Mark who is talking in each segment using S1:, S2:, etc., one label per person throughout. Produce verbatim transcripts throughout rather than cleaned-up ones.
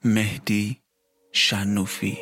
S1: مهدی شنوفی.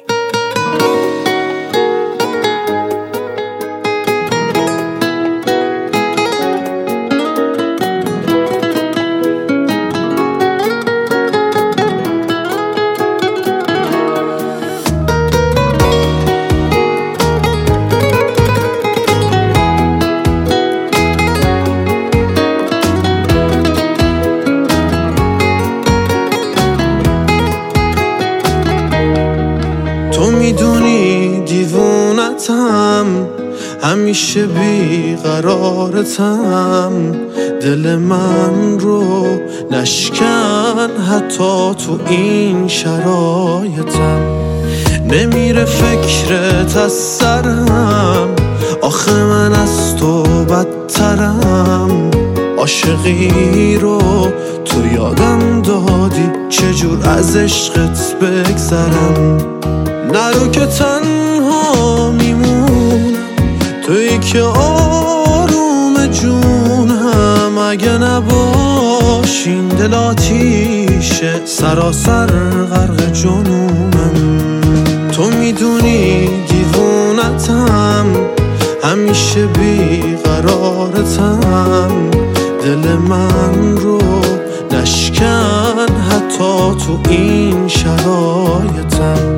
S2: تو میدونی دیوونتم، همیشه بیقرارتم، دل من رو نشکن حتی تو این شرایطم. نمیره فکرت از سرم، آخه من از تو بدترم. عاشقی رو تو یادم دادی، چجور از عشقت بگذرم. نرو که تنها میمونم، تویی که آروم جونم. اگه نباشین دل آتیشه، سراسر غرق جنونم. تو میدونی دیوونتم، همیشه بیقرارتم، دل من رو نشکن حتی تو این شرایطم.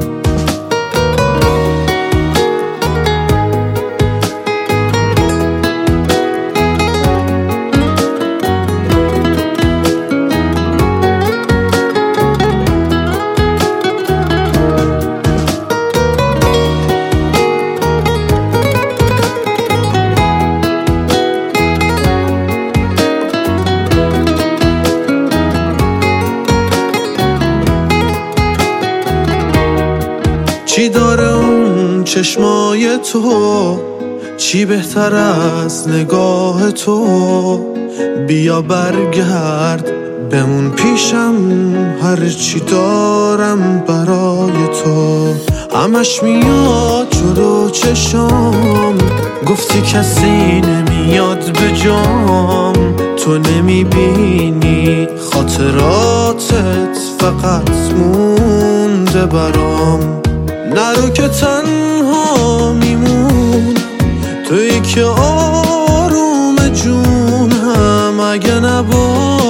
S2: چی داره اون چشمای تو، چی بهتر از نگاه تو. بیا برگرد بمون پیشم، هر چی دارم برای تو. همش میاد جلو چشام، گفتی کسی نمیاد به جام. تو نمیبینی خاطراتت فقط مونده برام. نرو که تنها میمون، تویی که آروم جونم. اگه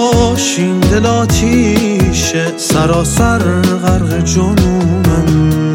S2: نباشین دل آتیشه، سراسر غرق جنونم.